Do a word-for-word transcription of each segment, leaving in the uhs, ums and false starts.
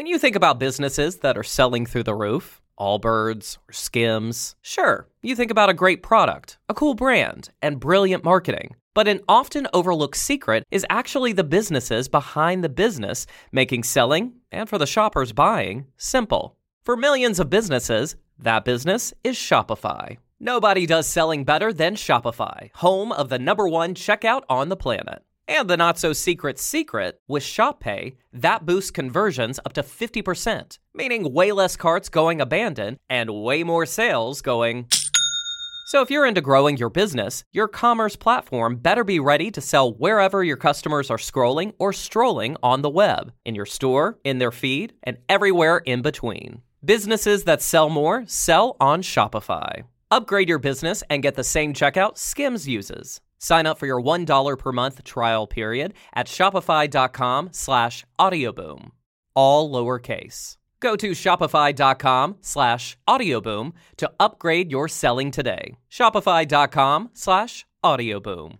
When you think about businesses that are selling through the roof, Allbirds or Skims, sure, you think about a great product, a cool brand, and brilliant marketing. But an often overlooked secret is actually the businesses behind the business, making selling, and for the shoppers buying, simple. For millions of businesses, that business is Shopify. Nobody does selling better than Shopify, home of the number one checkout on the planet. And the not-so-secret secret, with Shop Pay, that boosts conversions up to fifty percent, meaning way less carts going abandoned and way more sales going... So if you're into growing your business, your commerce platform better be ready to sell wherever your customers are scrolling or strolling on the web, in your store, in their feed, and everywhere in between. Businesses that sell more sell on Shopify. Upgrade your business and get the same checkout Skims uses. Sign up for your one dollar per month trial period at shopify.com slash audioboom. All lowercase. Go to shopify.com slash audioboom to upgrade your selling today. Shopify.com slash audioboom.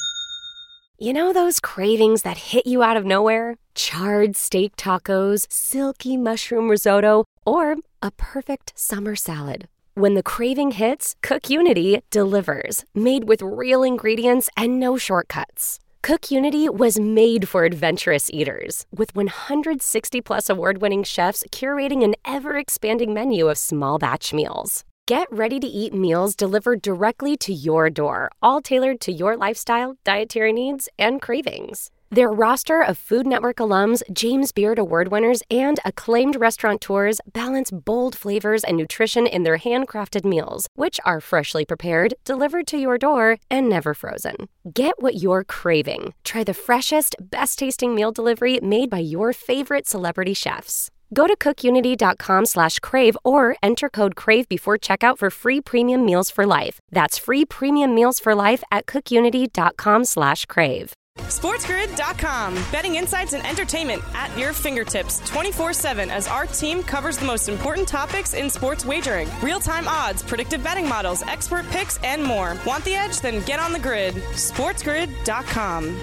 You know those cravings that hit you out of nowhere? Charred steak tacos, silky mushroom risotto, or a perfect summer salad. When the craving hits, CookUnity delivers, made with real ingredients and no shortcuts. CookUnity was made for adventurous eaters, with one hundred sixty plus award-winning chefs curating an ever-expanding menu of small batch meals. Get ready-to-eat meals delivered directly to your door, all tailored to your lifestyle, dietary needs, and cravings. Their roster of Food Network alums, James Beard Award winners, and acclaimed restaurateurs balance bold flavors and nutrition in their handcrafted meals, which are freshly prepared, delivered to your door, and never frozen. Get what you're craving. Try the freshest, best-tasting meal delivery made by your favorite celebrity chefs. Go to cookunity.com slash crave or enter code CRAVE before checkout for free premium meals for life. That's free premium meals for life at cookunity.com slash crave. SportsGrid dot com. Betting insights and entertainment at your fingertips twenty-four seven as our team covers the most important topics in sports wagering. Real-time odds, predictive betting models, expert picks, and more. Want the edge? Then get on the grid. SportsGrid dot com.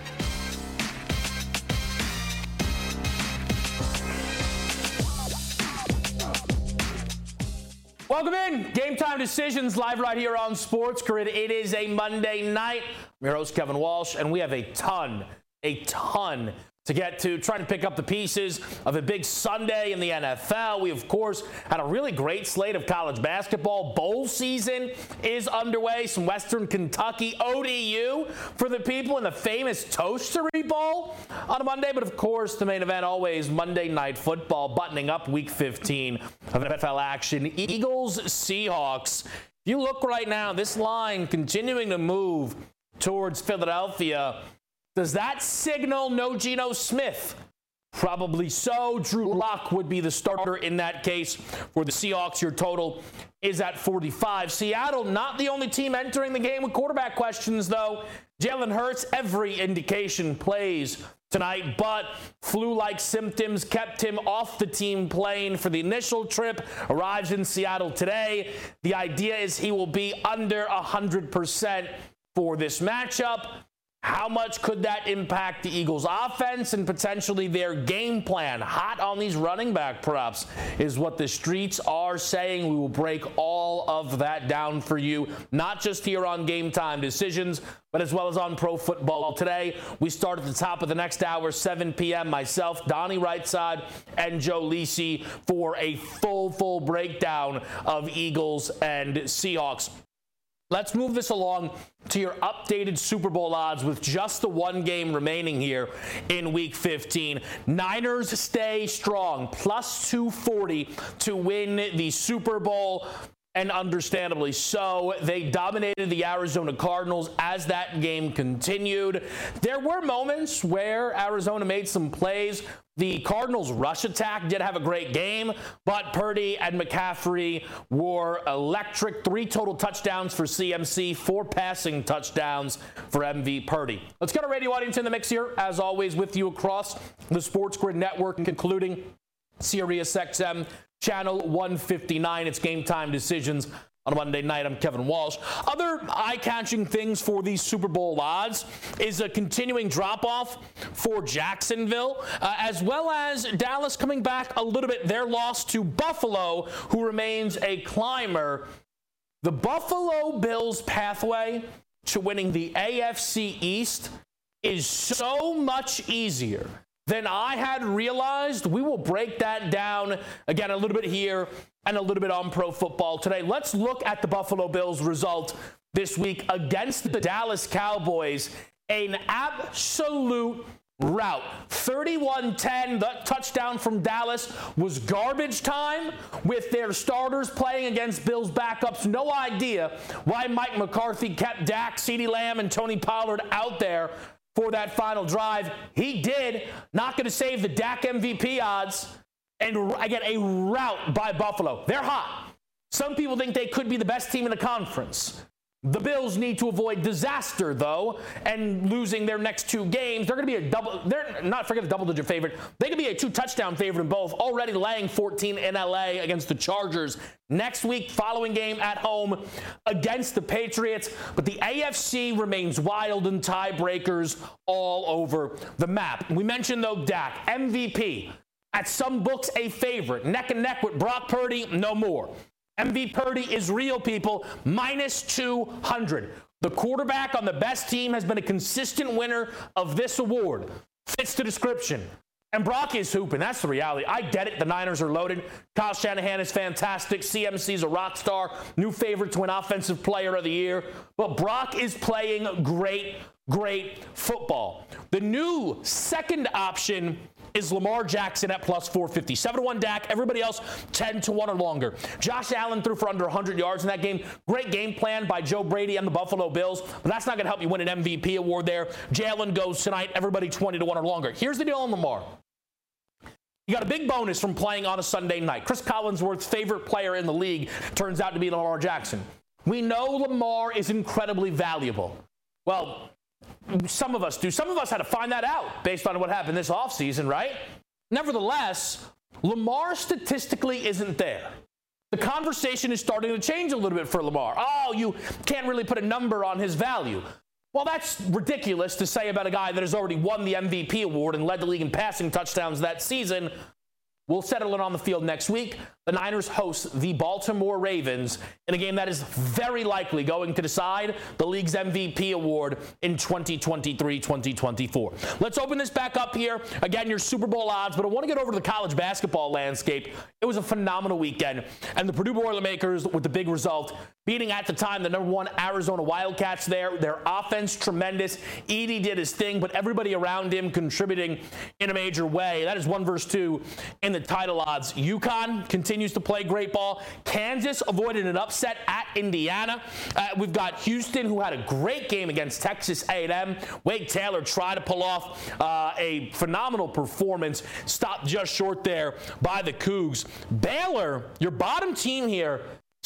Welcome in. Game Time Decisions live right here on Sports Grid. It is a Monday night. I'm your host, Kevin Walsh, and we have a ton, a ton to get to, trying to pick up the pieces of a big Sunday in the N F L. We, of course, had a really great slate of college basketball. Bowl season is underway. Some Western Kentucky O D U for the people in the famous Toastery Bowl on a Monday. But, of course, the main event always Monday Night Football, buttoning up Week fifteen of N F L action. Eagles, Seahawks. If you look right now, this line continuing to move towards Philadelphia. Does that signal no Geno Smith? Probably so. Drew Lock would be the starter in that case for the Seahawks. Your total is at forty-five. Seattle, not the only team entering the game with quarterback questions, though. Jalen Hurts, every indication, plays tonight, but flu-like symptoms kept him off the team plane for the initial trip. Arrives in Seattle today. The idea is he will be under one hundred percent for this matchup. How much could that impact the Eagles' offense and potentially their game plan? Hot on these running back props is what the streets are saying. We will break all of that down for you, not just here on Game Time Decisions, but as well as on Pro Football Today. We start at the top of the next hour, seven p.m. Myself, Donnie Rightside, and Joe Lisi for a full, full breakdown of Eagles and Seahawks. Let's move this along to your updated Super Bowl odds with just the one game remaining here in Week fifteen. Niners stay strong, plus two forty to win the Super Bowl. And understandably so, they dominated the Arizona Cardinals as that game continued. There were moments where Arizona made some plays. The Cardinals' rush attack did have a great game, but Purdy and McCaffrey were electric. Three total touchdowns for C M C, four passing touchdowns for M V Purdy. Let's get our radio audience in the mix here, as always, with you across the Sports Grid Network, including Sirius X M Channel one fifty-nine. It's Game Time Decisions on a Monday night. I'm Kevin Walsh. Other eye-catching things for these Super Bowl odds is a continuing drop-off for Jacksonville, uh, as well as Dallas coming back a little bit. Their loss to Buffalo, who remains a climber. The Buffalo Bills' pathway to winning the A F C East is so much easier than I had realized. We will break that down again a little bit here and a little bit on Pro Football Today. Let's look at the Buffalo Bills result this week against the Dallas Cowboys. An absolute rout. thirty-one ten. The touchdown from Dallas was garbage time with their starters playing against Bills backups. No idea why Mike McCarthy kept Dak, CeeDee Lamb, and Tony Pollard out there for that final drive. He did. Not going to save the Dak M V P odds. And again, a rout by Buffalo. They're hot. Some people think they could be the best team in the conference. The Bills need to avoid disaster, though, and losing their next two games. They're going to be a double, they're not forget a double-digit favorite. They could be a two-touchdown favorite in both, already laying fourteen in L A against the Chargers. Next week, following game at home against the Patriots. But the A F C remains wild and tiebreakers all over the map. We mentioned, though, Dak, M V P. At some books, a favorite. Neck and neck with Brock Purdy, no more. M V P Purdy is real, people. minus two hundred. The quarterback on the best team has been a consistent winner of this award. Fits the description. And Brock is hooping. That's the reality. I get it. The Niners are loaded. Kyle Shanahan is fantastic. C M C's a rock star. New favorite to win Offensive Player of the Year. But Brock is playing great, great football. The new second option is Lamar Jackson at plus four fifty. seven to one Dak. Everybody else ten to one or longer. Josh Allen threw for under one hundred yards in that game. Great game plan by Joe Brady and the Buffalo Bills, but that's not going to help you win an M V P award there. Jalen goes tonight. Everybody twenty to one or longer. Here's the deal on Lamar. You got a big bonus from playing on a Sunday night. Chris Collinsworth's favorite player in the league turns out to be Lamar Jackson. We know Lamar is incredibly valuable. Well, some of us do. Some of us had to find that out based on what happened this offseason, right? Nevertheless, Lamar statistically isn't there. The conversation is starting to change a little bit for Lamar. Oh, you can't really put a number on his value. Well, that's ridiculous to say about a guy that has already won the M V P award and led the league in passing touchdowns that season. We'll settle it on the field next week. The Niners host the Baltimore Ravens in a game that is very likely going to decide the league's M V P award in twenty twenty-three twenty twenty-four. Let's open this back up here. Again, your Super Bowl odds, but I want to get over to the college basketball landscape. It was a phenomenal weekend, and the Purdue Boilermakers with the big result, beating at the time the number one Arizona Wildcats there. Their offense, tremendous. Edey did his thing, but everybody around him contributing in a major way. That is one versus two in the title odds. UConn continues to play great ball. Kansas avoided an upset at Indiana. Uh, we've got Houston, who had a great game against Texas A and M. Wade Taylor tried to pull off uh, a phenomenal performance, stopped just short there by the Cougs. Baylor, your bottom team here,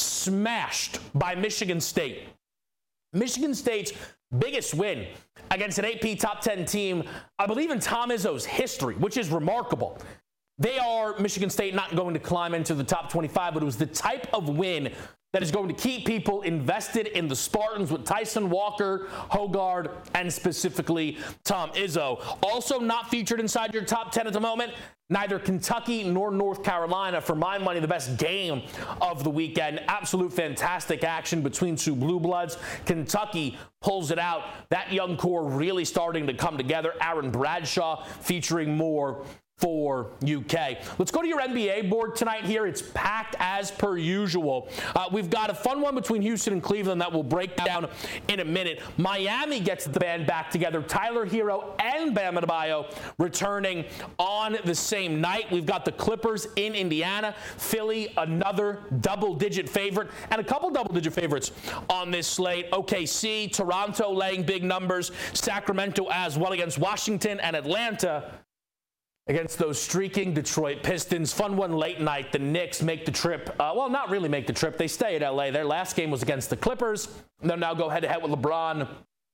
smashed by Michigan State. Michigan State's biggest win against an A P top ten team, I believe, in Tom Izzo's history, which is remarkable. They are, Michigan State, not going to climb into the top twenty-five, but it was the type of win that is going to keep people invested in the Spartans with Tyson Walker, Hogard, and specifically Tom Izzo. Also not featured inside your top ten at the moment, neither Kentucky nor North Carolina. For my money, the best game of the weekend. Absolute fantastic action between two blue bloods. Kentucky pulls it out. That young core really starting to come together. Aaron Bradshaw featuring more for U K. Let's go to your N B A board tonight here. It's packed as per usual. Uh, we've got a fun one between Houston and Cleveland that we'll break down in a minute. Miami gets the band back together. Tyler Hero and Bam Adebayo returning on the same night. We've got the Clippers in Indiana. Philly, another double-digit favorite, and a couple double-digit favorites on this slate. O K C, Toronto laying big numbers. Sacramento as well against Washington, and Atlanta against those streaking Detroit Pistons. Fun one late night. The Knicks make the trip. Uh, well, not really make the trip. They stay at L A. Their last game was against the Clippers. They'll now go head-to-head with LeBron,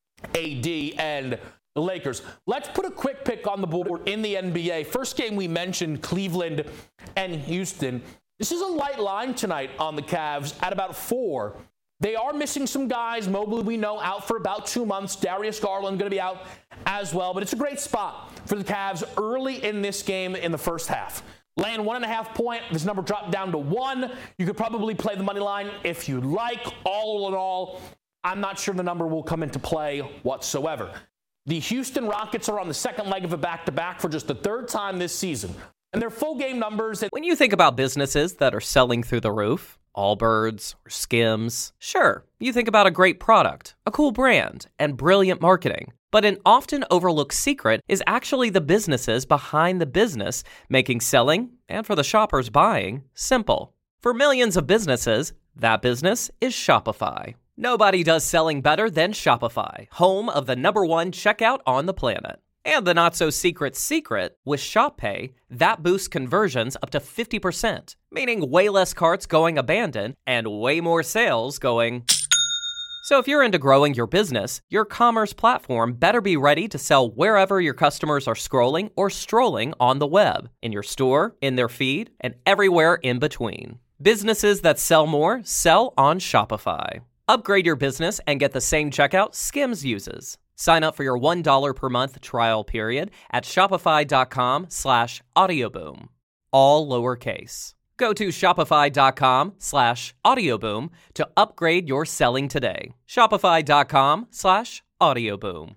A D, and the Lakers. Let's put a quick pick on the board in the N B A. First game we mentioned, Cleveland and Houston. This is a light line tonight on the Cavs at about four. They are missing some guys. Mobley, we know, out for about two months. Darius Garland going to be out as well. But it's a great spot for the Cavs early in this game in the first half. Laying one and a half point, this number dropped down to one. You could probably play the money line if you like. All in all, I'm not sure the number will come into play whatsoever. The Houston Rockets are on the second leg of a back-to-back for just the third time this season. And their full game numbers. When you think about businesses that are selling through the roof, Allbirds or Skims, sure, you think about a great product, a cool brand, and brilliant marketing. But an often overlooked secret is actually the businesses behind the business, making selling, and for the shoppers buying, simple. For millions of businesses, that business is Shopify. Nobody does selling better than Shopify, home of the number one checkout on the planet. And the not-so-secret secret, with ShopPay, that boosts conversions up to fifty percent, meaning way less carts going abandoned and way more sales going. So if you're into growing your business, your commerce platform better be ready to sell wherever your customers are scrolling or strolling on the web, in your store, in their feed, and everywhere in between. Businesses that sell more sell on Shopify. Upgrade your business and get the same checkout Skims uses. Sign up for your one dollar per month trial period at shopify.com slash audioboom. All lowercase. Go to shopify.com slash audioboom to upgrade your selling today. Shopify.com slash audioboom.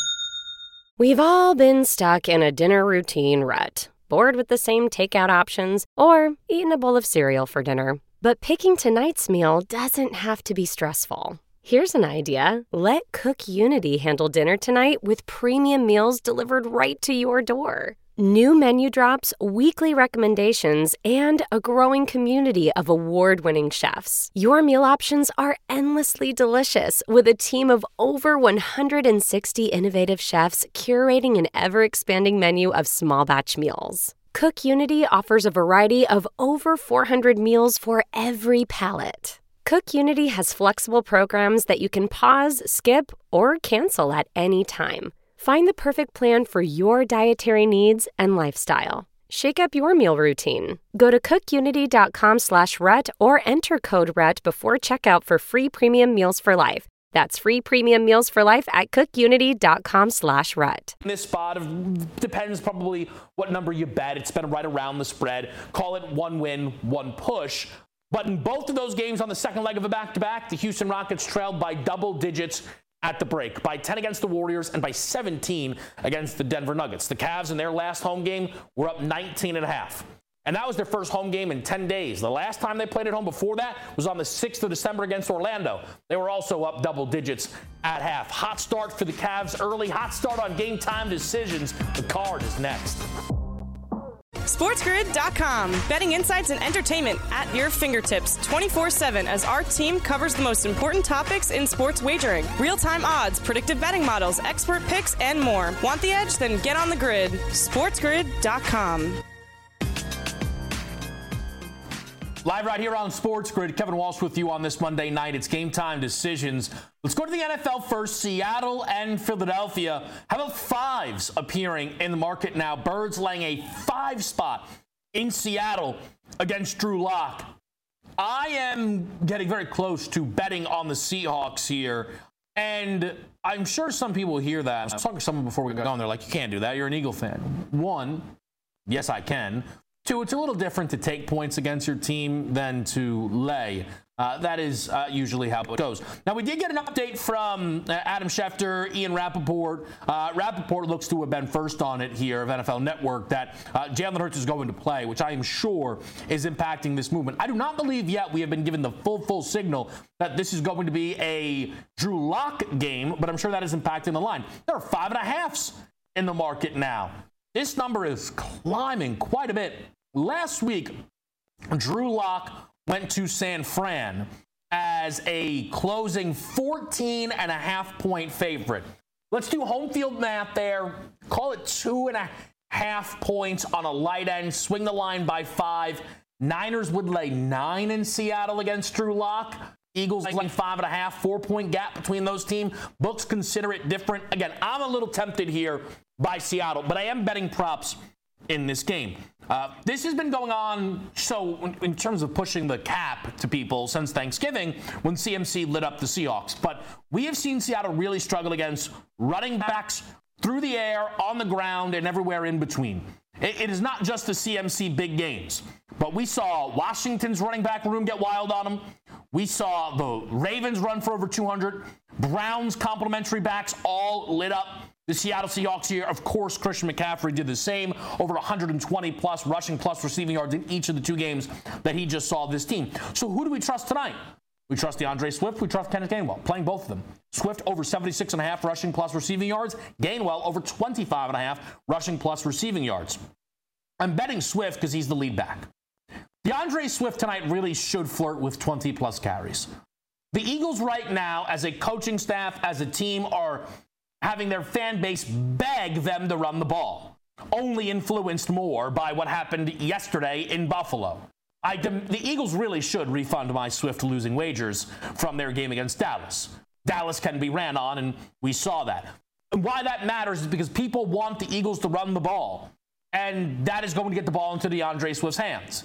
We've all been stuck in a dinner routine rut, bored with the same takeout options, or eaten a bowl of cereal for dinner. But picking tonight's meal doesn't have to be stressful. Here's an idea. Let Cook Unity handle dinner tonight with premium meals delivered right to your door. New menu drops, weekly recommendations, and a growing community of award-winning chefs. Your meal options are endlessly delicious with a team of over one hundred sixty innovative chefs curating an ever-expanding menu of small batch meals. Cook Unity offers a variety of over four hundred meals for every palate. Cook Unity has flexible programs that you can pause, skip, or cancel at any time. Find the perfect plan for your dietary needs and lifestyle. Shake up your meal routine. Go to cookunity.com slash rut or enter code RUT before checkout for free premium meals for life. That's free premium meals for life at cookunity.com slash rut. This spot of, depends probably what number you bet. It's been right around the spread. Call it one win, one push. But in both of those games on the second leg of a back-to-back, the Houston Rockets trailed by double digits at the break, by ten against the Warriors and by seventeen against the Denver Nuggets. The Cavs in their last home game were up nineteen and a half. And that was their first home game in ten days. The last time they played at home before that was on the sixth of December against Orlando. They were also up double digits at half. Hot start for the Cavs early. Hot start on Game Time Decisions. The card is next. SportsGrid dot com. Betting insights and entertainment at your fingertips twenty-four seven as our team covers the most important topics in sports wagering. Real-time odds, predictive betting models, expert picks, and more. Want the edge? Then get on the grid. SportsGrid dot com. Live right here on Sports Grid. Kevin Walsh with you on this Monday night. It's Game Time Decisions. Let's go to the N F L first. Seattle and Philadelphia. How about fives appearing in the market now? Birds laying a five spot in Seattle against Drew Lock. I am getting very close to betting on the Seahawks here. And I'm sure some people hear that. I was talking to someone before we got on. They're like, you can't do that. You're an Eagle fan. One, yes, I can. Two, it's a little different to take points against your team than to lay. Uh, that is uh, usually how it goes. Now, we did get an update from uh, Adam Schefter, Ian Rappaport. Uh, Rappaport looks to have been first on it here of N F L Network that uh, Jalen Hurts is going to play, which I am sure is impacting this movement. I do not believe yet we have been given the full, full signal that this is going to be a Drew Lock game, but I'm sure that is impacting the line. There are five and a halves in the market now. This number is climbing quite a bit. Last week, Drew Lock went to San Fran as a closing fourteen and a half point favorite. Let's do home field math there. Call it two and a half points on a light end. Swing the line by five. Niners would lay nine in Seattle against Drew Lock. Eagles laying five and a half. Four-point gap between those teams. Books consider it different. Again, I'm a little tempted here by Seattle, but I am betting props in this game. Uh, this has been going on, so in, in terms of pushing the cap to people since Thanksgiving when C M C lit up the Seahawks. But we have seen Seattle really struggle against running backs through the air, on the ground, and everywhere in between. It, it is not just the C M C big games, but we saw Washington's running back room get wild on them. We saw the Ravens run for over two hundred. Browns complimentary backs all lit up the Seattle Seahawks here. Of course, Christian McCaffrey did the same, over one hundred twenty plus rushing plus receiving yards in each of the two games that he just saw this team. So who do we trust tonight? We trust DeAndre Swift. We trust Kenneth Gainwell, playing both of them. Swift over seventy-six and a half rushing plus receiving yards. Gainwell over twenty-five and a half rushing plus receiving yards. I'm betting Swift because he's the lead back. DeAndre Swift tonight really should flirt with twenty plus carries. The Eagles right now, as a coaching staff, as a team, are having their fan base beg them to run the ball, only influenced more by what happened yesterday in Buffalo. I, the Eagles really should refund my Swift losing wagers from their game against Dallas. Dallas can be ran on, and we saw that. And why that matters is because people want the Eagles to run the ball, and that is going to get the ball into DeAndre Swift's hands.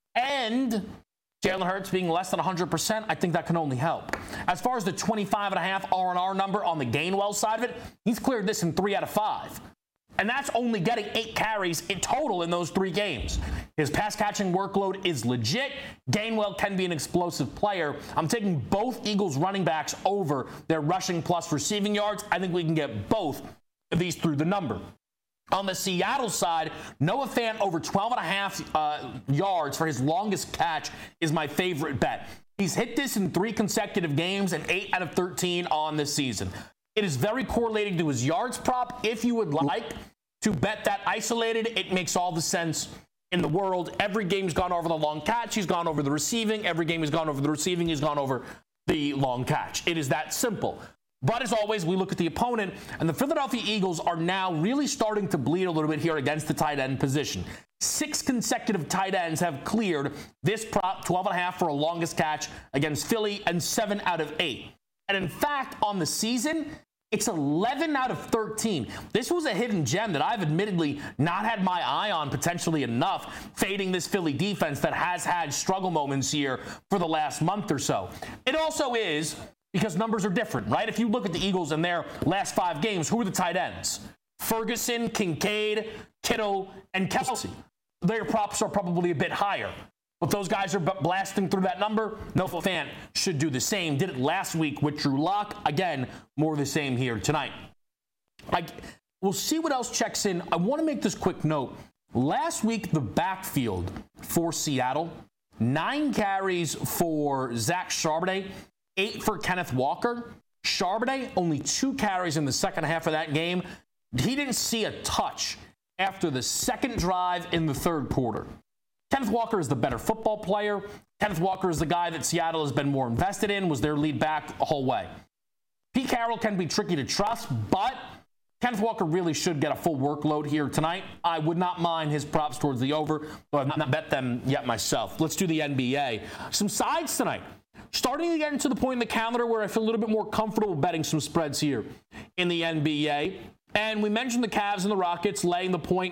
And Jalen Hurts being less than one hundred percent, I think that can only help. As far as the twenty-five and a half R and R number on the Gainwell side of it, he's cleared this in three out of five. And that's only getting eight carries in total in those three games. His pass-catching workload is legit. Gainwell can be an explosive player. I'm taking both Eagles running backs over their rushing plus receiving yards. I think we can get both of these through the number. On the Seattle side, Noah Fant over twelve and a half uh, yards for his longest catch is my favorite bet. He's hit this in three consecutive games and eight out of thirteen on this season. It is very correlated to his yards prop. If you would like to bet that isolated, it makes all the sense in the world. Every game's gone over the long catch. He's gone over the receiving. Every game he's gone over the receiving. He's gone over the long catch. It is that simple. But as always, we look at the opponent, and the Philadelphia Eagles are now really starting to bleed a little bit here against the tight end position. Six consecutive tight ends have cleared this prop, twelve and a half for a longest catch against Philly, and seven out of eight. And in fact, on the season, it's eleven out of thirteen. This was a hidden gem that I've admittedly not had my eye on potentially enough, fading this Philly defense that has had struggle moments here for the last month or so. It also is because numbers are different, right? If you look at the Eagles in their last five games, who are the tight ends? Ferguson, Kincaid, Kittle, and Kelsey. Their props are probably a bit higher. But those guys are blasting through that number. Noah Fant should do the same. Did it last week with Drew Lock. Again, more of the same here tonight. I, we'll see what else checks in. I want to make this quick note. Last week, the backfield for Seattle, nine carries for Zach Charbonnet, eight for Kenneth Walker. Charbonnet, only two carries in the second half of that game. He didn't see a touch after the second drive in the third quarter. Kenneth Walker is the better football player. Kenneth Walker is the guy that Seattle has been more invested in, was their lead back the whole way. Pete Carroll can be tricky to trust, but Kenneth Walker really should get a full workload here tonight. I would not mind his props towards the over, though I've not bet them yet myself. Let's do the N B A. Some sides tonight. Starting to get into the point in the calendar where I feel a little bit more comfortable betting some spreads here in the N B A. And we mentioned the Cavs and the Rockets laying the point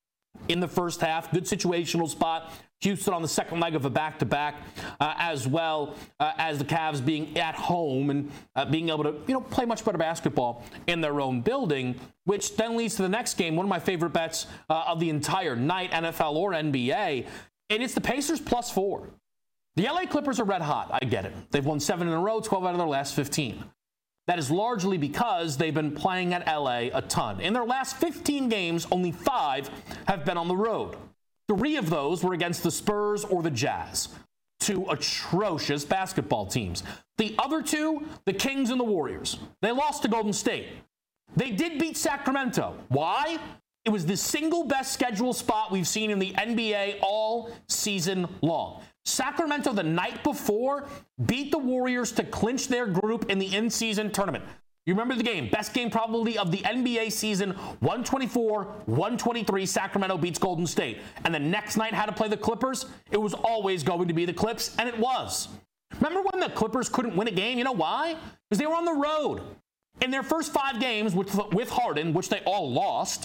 in the first half. Good situational spot. Houston on the second leg of a back-to-back, uh, as well uh, as the Cavs being at home and uh, being able to, you know, play much better basketball in their own building, which then leads to the next game, one of my favorite bets uh, of the entire night, N F L or N B A, and it's the Pacers plus four. The L A Clippers are red hot. I get it. They've won seven in a row, twelve out of their last fifteen. That is largely because they've been playing at L A a ton. In their last fifteen games, only five have been on the road. Three of those were against the Spurs or the Jazz, two atrocious basketball teams. The other two, the Kings and the Warriors. They lost to Golden State. They did beat Sacramento. Why? It was the single best schedule spot we've seen in the N B A all season long. Sacramento, the night before, beat the Warriors to clinch their group in the in-season tournament. You remember the game. Best game probably of the N B A season, one twenty-four one twenty-three, Sacramento beats Golden State. And the next night had to play the Clippers. It was always going to be the Clips, and it was. Remember when the Clippers couldn't win a game? You know why? Because they were on the road. In their first five games with, with Harden, which they all lost,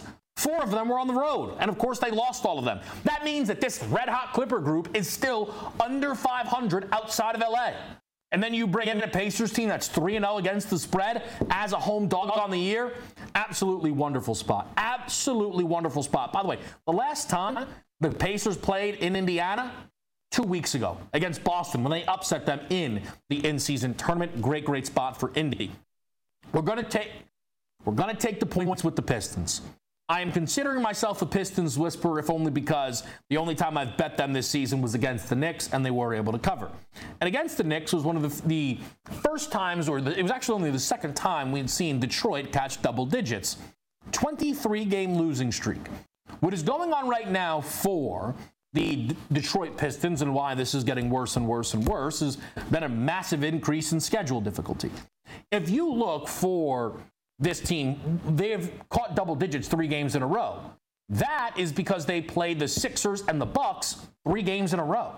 Four of them were on the road, and of course they lost all of them. That means that this red-hot Clipper group is still under five hundred outside of L A. And then you bring in a Pacers team that's three and oh against the spread as a home dog on the year. Absolutely wonderful spot. Absolutely wonderful spot. By the way, the last time the Pacers played in Indiana, two weeks ago against Boston when they upset them in the in-season tournament. Great, great spot for Indy. We're going to take we're going to take the points with the Pistons. I am considering myself a Pistons whisperer, if only because the only time I've bet them this season was against the Knicks, and they were able to cover. And against the Knicks was one of the, the first times, or the, it was actually only the second time we had seen Detroit catch double digits. twenty-three game losing streak. What is going on right now for the D- Detroit Pistons, and why this is getting worse and worse and worse, has been a massive increase in schedule difficulty. If you look for this team, they've caught double digits three games in a row. That is because they played the Sixers and the Bucks three games in a row.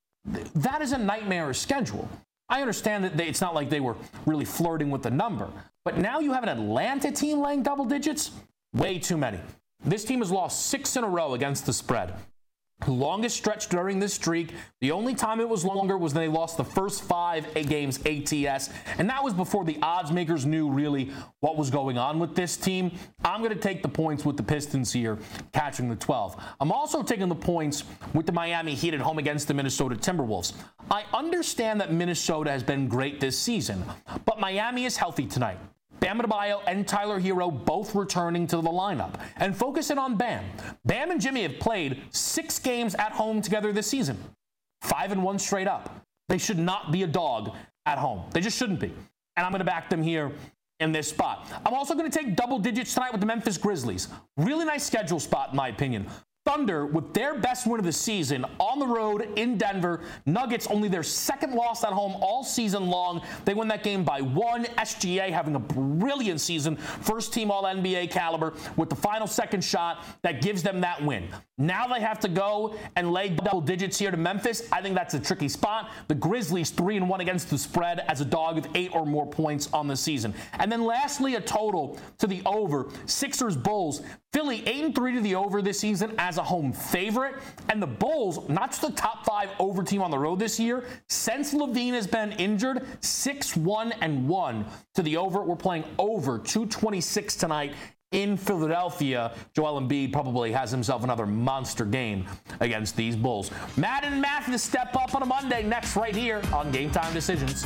That is a nightmarish schedule. I understand that they, it's not like they were really flirting with the number, but now you have an Atlanta team laying double digits? Way too many. This team has lost six in a row against the spread. Longest stretch during this streak. The only time it was longer was when they lost the first five games A T S, and that was before the odds makers knew really what was going on with this team. I'm going to take the points with the Pistons here, catching the twelve. I'm also taking the points with the Miami Heat at home against the Minnesota Timberwolves. I understand that Minnesota has been great this season, but Miami is healthy tonight. Bam Adebayo and Tyler Hero both returning to the lineup. And focusing on Bam. Bam and Jimmy have played six games at home together this season. Five and one straight up. They should not be a dog at home. They just shouldn't be. And I'm going to back them here in this spot. I'm also going to take double digits tonight with the Memphis Grizzlies. Really nice schedule spot, in my opinion. Thunder, with their best win of the season on the road in Denver. Nuggets, only their second loss at home all season long. They win that game by one. S G A having a brilliant season. First team all N B A caliber with the final second shot that gives them that win. Now they have to go and lay double digits here to Memphis. I think that's a tricky spot. The Grizzlies three and one against the spread as a dog with eight or more points on the season. And then lastly, a total to the over. Sixers Bulls. Philly eight and three to the over this season as a home favorite. And the Bulls, not just the top five over team on the road this year, since LaVine has been injured, six one and one to the over. We're playing over two twenty-six tonight in Philadelphia. Joel Embiid probably has himself another monster game against these Bulls. Madden and Mathis step up on a Monday next right here on Game Time Decisions.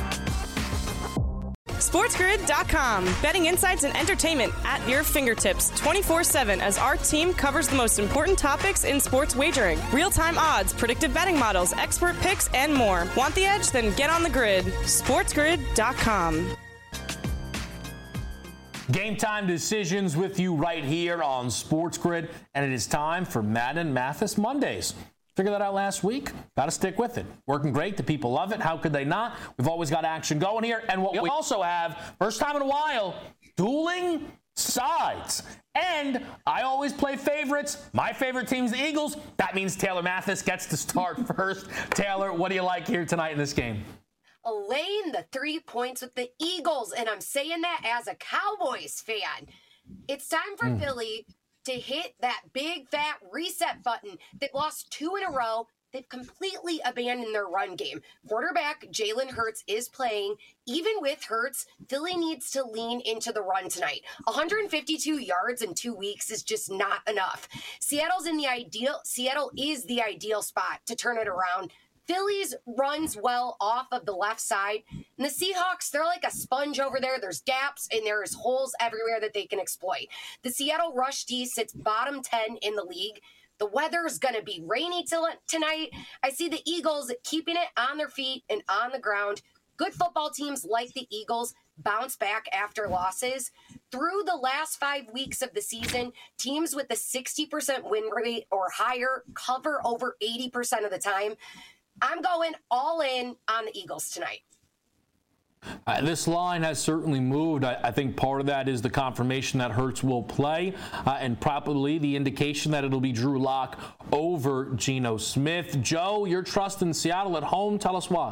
SportsGrid dot com. Betting insights and entertainment at your fingertips twenty-four seven as our team covers the most important topics in sports wagering. Real-time odds, predictive betting models, expert picks, and more. Want the edge? Then get on the grid. SportsGrid dot com. Game Time Decisions with you right here on Sports Grid, and it is time for Madden Mathis Mondays. Figured that out last week. Got to stick with it. Working great. The people love it. How could they not? We've always got action going here. And what we also have, first time in a while, dueling sides. And I always play favorites. My favorite team's the Eagles. That means Taylor Mathis gets to start first. Taylor, what do you like here tonight in this game? Laying the three points with the Eagles, and I'm saying that as a Cowboys fan. It's time for mm. Philly to hit that big fat reset button. They've lost two in a row. They've completely abandoned their run game. Quarterback Jalen Hurts is playing. Even with Hurts, Philly needs to lean into the run tonight. one hundred fifty-two yards in two weeks is just not enough. Seattle's in the ideal. Seattle is the ideal spot to turn it around. Phillies runs well off of the left side. And the Seahawks, they're like a sponge over there. There's gaps and there's holes everywhere that they can exploit. The Seattle rush D sits bottom ten in the league. The weather's going to be rainy till tonight. I see the Eagles keeping it on their feet and on the ground. Good football teams like the Eagles bounce back after losses. Through the last five weeks of the season, teams with the sixty percent win rate or higher cover over eighty percent of the time. I'm going all in on the Eagles tonight. Uh, this line has certainly moved. I, I think part of that is the confirmation that Hurts will play, uh, and probably the indication that it'll be Drew Lock over Geno Smith. Joe, your trust in Seattle at home. Tell us why.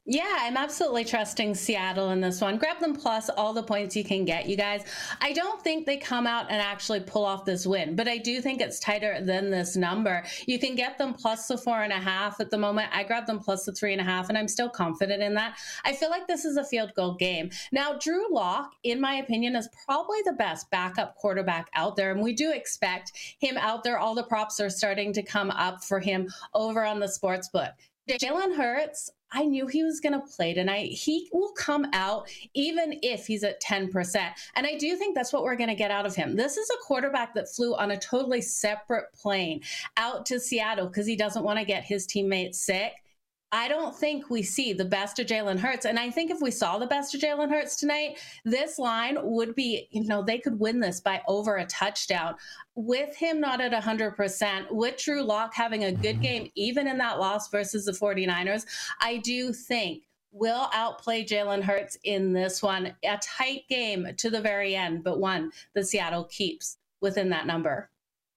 Yeah, I'm absolutely trusting Seattle in this one. Grab them plus all the points you can get, you guys. I don't think they come out and actually pull off this win, but I do think it's tighter than this number. You can get them plus the four and a half at the moment. I grabbed them plus the three and a half, and I'm still confident in that. I feel like this is a field goal game. Now, Drew Lock, in my opinion, is probably the best backup quarterback out there, and we do expect him out there. All the props are starting to come up for him over on the sportsbook. Jalen Hurts, I knew he was going to play tonight. He will come out even if he's at ten percent. And I do think that's what we're going to get out of him. This is a quarterback that flew on a totally separate plane out to Seattle because he doesn't want to get his teammates sick. I don't think we see the best of Jalen Hurts. And I think if we saw the best of Jalen Hurts tonight, this line would be, you know, they could win this by over a touchdown. With him not at one hundred percent, with Drew Lock having a good game, even in that loss versus the 49ers, I do think will outplay Jalen Hurts in this one. A tight game to the very end, but one that Seattle keeps within that number.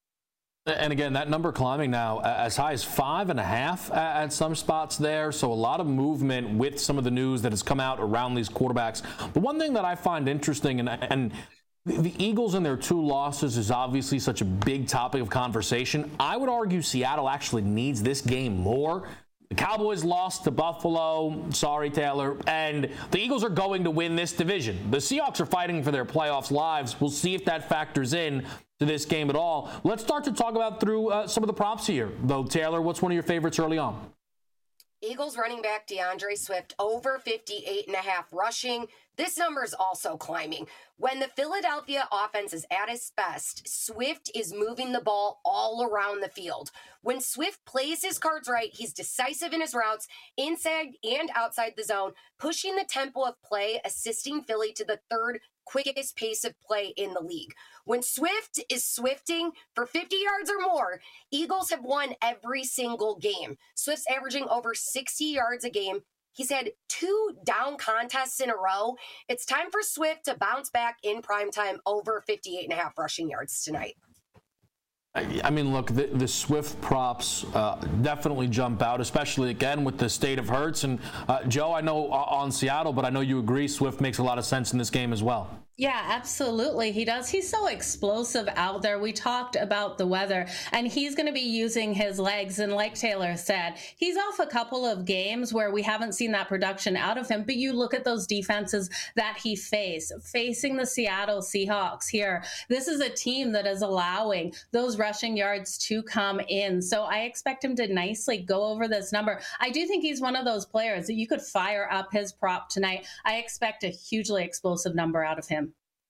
And again, that number climbing now as high as five and a half at some spots there. So a lot of movement with some of the news that has come out around these quarterbacks. The one thing that I find interesting, and, and the Eagles and their two losses is obviously such a big topic of conversation. I would argue Seattle actually needs this game more. The Cowboys lost to Buffalo. Sorry, Taylor. And the Eagles are going to win this division. The Seahawks are fighting for their playoffs lives. We'll see if that factors in to this game at all. Let's start to talk about through uh, some of the props here, though. Taylor, what's one of your favorites early on? Eagles running back DeAndre Swift over fifty-eight and a half rushing. This number is also climbing. When the Philadelphia offense is at its best, Swift is moving the ball all around the field. When Swift plays his cards right, he's decisive in his routes, inside and outside the zone, pushing the tempo of play, assisting Philly to the third quickest pace of play in the league. When Swift is swifting for fifty yards or more, Eagles have won every single game. Swift's averaging over sixty yards a game. He's had two down contests in a row. It's time for Swift to bounce back in primetime over fifty-eight and a half rushing yards tonight. I mean, look, the, the Swift props uh, definitely jump out, especially, again, with the state of Hurts. And, uh, Joe, I know uh, on Seattle, but I know you agree Swift makes a lot of sense in this game as well. Yeah, absolutely. He does. He's so explosive out there. We talked about the weather, and he's going to be using his legs. And like Taylor said, he's off a couple of games where we haven't seen that production out of him. But you look at those defenses that he faced, facing the Seattle Seahawks here. This is a team that is allowing those rushing yards to come in. So I expect him to nicely go over this number. I do think he's one of those players that you could fire up his prop tonight. I expect a hugely explosive number out of him.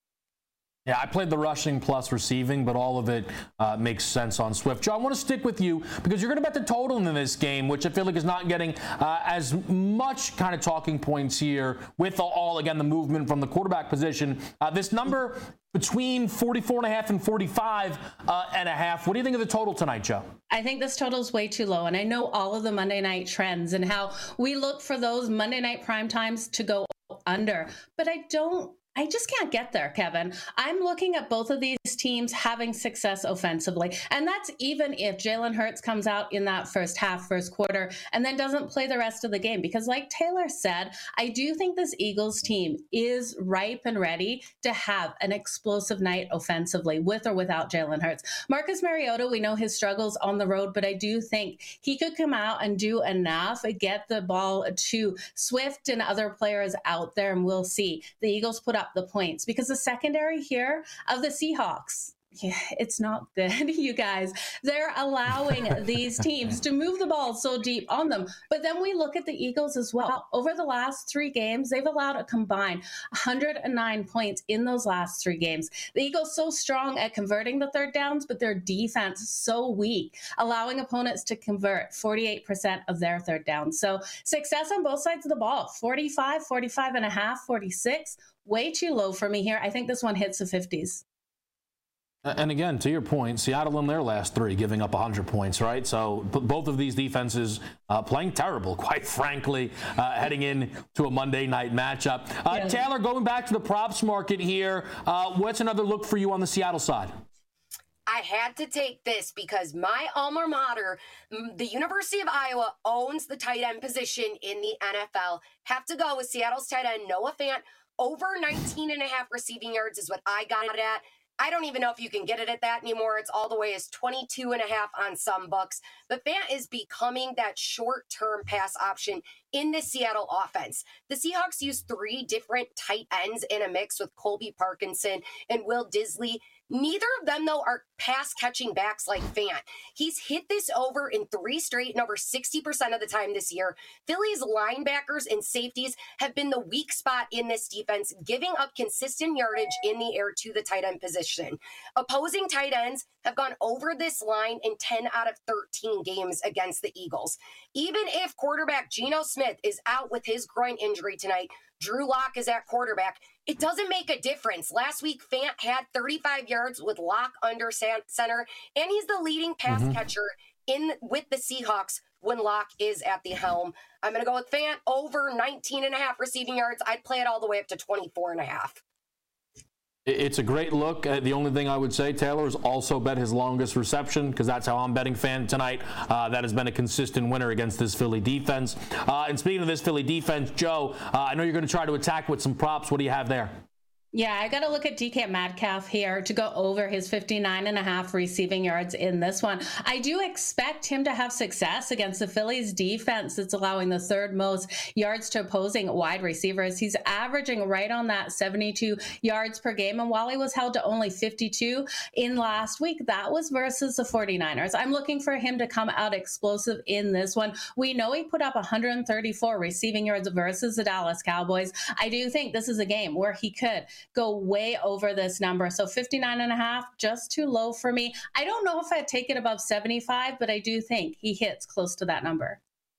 Yeah, I played the rushing plus receiving, but all of it uh, makes sense on Swift. Joe, I want to stick with you because you're going to bet the total in this game, which I feel like is not getting uh, as much kind of talking points here with all, again, the movement from the quarterback position. Uh, this number between forty-four and a half and forty-five uh, and a half. What do you think of the total tonight, Joe? I think this total is way too low, and I know all of the Monday night trends and how we look for those Monday night prime times to go under, but I don't I just can't get there, Kevin. I'm looking at both of these teams having success offensively. And that's even if Jalen Hurts comes out in that first half, first quarter, and then doesn't play the rest of the game. Because like Taylor said, I do think this Eagles team is ripe and ready to have an explosive night offensively, with or without Jalen Hurts. Marcus Mariota, we know his struggles on the road, but I do think he could come out and do enough, get the ball to Swift and other players out there, and we'll see. The Eagles put up the points because the secondary here of the Seahawks, yeah, it's not good, you guys. They're allowing these teams to move the ball so deep on them. But then we look at the Eagles as well. Over the last three games, they've allowed a combined one hundred nine points in those last three games. The Eagles so strong at converting the third downs, but their defense so weak, allowing opponents to convert forty-eight percent of their third downs. So success on both sides of the ball, forty-five, forty-five and a half, forty-six. Way too low for me here. I think this one hits the fifties. And again, to your point, Seattle in their last three giving up one hundred points, right? So both of these defenses uh, playing terrible, quite frankly, uh, heading in to a Monday night matchup. Uh, yeah. Taylor, going back to the props market here, uh, what's another look for you on the Seattle side? I had to take this because my alma mater, the University of Iowa, owns the tight end position in the N F L. Have to go with Seattle's tight end, Noah Fant. Over nineteen and a half receiving yards is what I got it at. I don't even know if you can get it at that anymore. It's all the way as twenty-two and a half on some books. But Fant is becoming that short-term pass option in the Seattle offense. The Seahawks use three different tight ends in a mix with Colby Parkinson and Will Disley. Neither of them, though, are pass-catching backs like Fant. He's hit this over in three straight and over sixty percent of the time this year. Philly's linebackers and safeties have been the weak spot in this defense, giving up consistent yardage in the air to the tight end position. Opposing tight ends have gone over this line in ten out of thirteen games against the Eagles. Even if quarterback Geno Smith is out with his groin injury tonight, Drew Lock is at quarterback. It doesn't make a difference. Last week, Fant had thirty-five yards with Lock under center, and he's the leading pass mm-hmm. catcher in with the Seahawks when Lock is at the helm. I'm going to go with Fant over nineteen and a half receiving yards. I'd play it all the way up to twenty-four and a half. It's a great look. Uh, the only thing I would say, Taylor, is also bet his longest reception, because that's how I'm betting Fant tonight. Uh, that has been a consistent winner against this Philly defense. Uh, and speaking of this Philly defense, Joe, uh, I know you're going to try to attack with some props. What do you have there? Yeah, I got to look at D K Metcalf here to go over his fifty-nine and a half receiving yards in this one. I do expect him to have success against the Phillies defense that's allowing the third most yards to opposing wide receivers. He's averaging right on that seventy-two yards per game. And while he was held to only fifty-two in last week, that was versus the forty-niners. I'm looking for him to come out explosive in this one. We know he put up one hundred thirty-four receiving yards versus the Dallas Cowboys. I do think this is a game where he could go way over this number. So fifty-nine and a half, just too low for me. I don't know if I'd take it above seventy-five, but I do think he hits close to that number.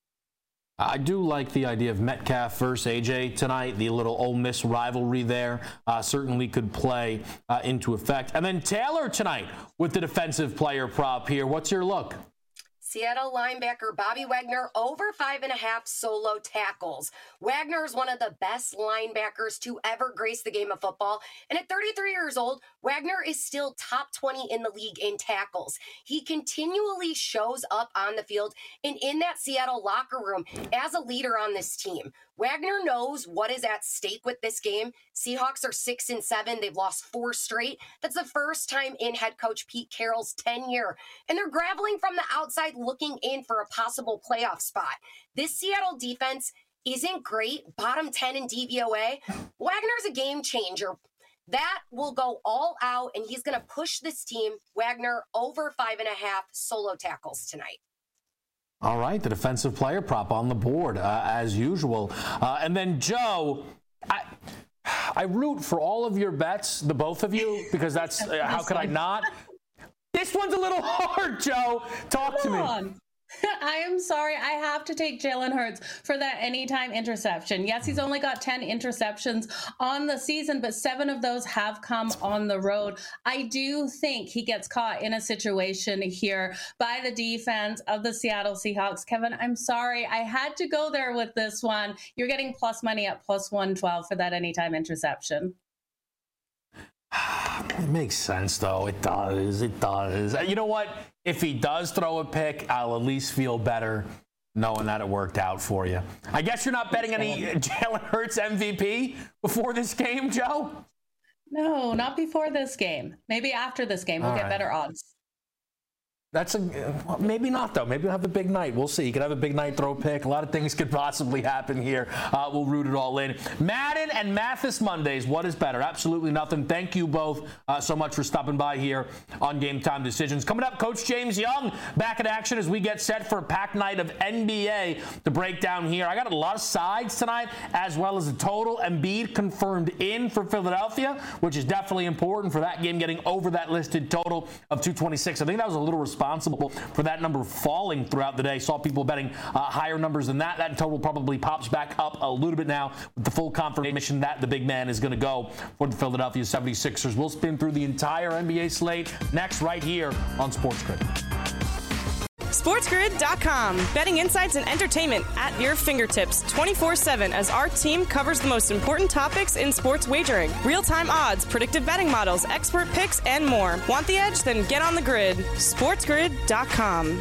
I do like the idea of Metcalf versus A J tonight. The little Ole Miss rivalry there uh, certainly could play uh, into effect. And then Taylor tonight with the defensive player prop here. What's your look? Seattle linebacker Bobby Wagner over five and a half solo tackles. Wagner is one of the best linebackers to ever grace the game of football. And at thirty-three years old, Wagner is still top twenty in the league in tackles. He continually shows up on the field and in that Seattle locker room as a leader on this team. Wagner knows what is at stake with this game. Seahawks are six and seven. They've lost four straight. That's the first time in head coach Pete Carroll's tenure. And they're graveling from the outside looking in for a possible playoff spot. This Seattle defense isn't great. Bottom ten in D V O A. Wagner's a game changer. That will go all out, and he's going to push this team. Wagner over five and a half solo tackles tonight. All right, the defensive player prop on the board, uh, as usual. Uh, and then, Joe, I, I root for all of your bets, the both of you, because that's, uh, how could I not? This one's a little hard, Joe. Talk to me. On. I am sorry. I have to take Jalen Hurts for that anytime interception. Yes, he's only got ten interceptions on the season, but seven of those have come on the road. I do think he gets caught in a situation here by the defense of the Seattle Seahawks. Kevin, I'm sorry. I had to go there with this one. You're getting plus money at plus one twelve for that anytime interception. It makes sense, though. It does. It does. You know what? If he does throw a pick, I'll at least feel better knowing that it worked out for you. I guess you're not betting any Jalen Hurts M V P before this game, Joe? No, not before this game. Maybe after this game, we'll All get right. better odds. That's a maybe not though. Maybe we'll have a big night. We'll see. You could have a big night, throw pick. A lot of things could possibly happen here. Uh, we'll root it all in. Madden and Mathis Mondays. What is better? Absolutely nothing. Thank you both uh, so much for stopping by here on Game Time Decisions. Coming up, Coach James Young back in action as we get set for a packed night of N B A to break down here. I got a lot of sides tonight, as well as a total. Embiid confirmed in for Philadelphia, which is definitely important for that game getting over that listed total of two twenty-six. I think that was a little responsible. Responsible for that number falling throughout the day. Saw people betting uh, higher numbers than that. That total probably pops back up a little bit now with the full confirmation that the big man is going to go for the Philadelphia seventy-sixers. We'll spin through the entire N B A slate next right here on Sports Grid. SportsGrid dot com. Betting insights and entertainment at your fingertips twenty-four seven as our team covers the most important topics in sports wagering. Real-time odds, predictive betting models, expert picks, and more. Want the edge? Then get on the grid. SportsGrid dot com.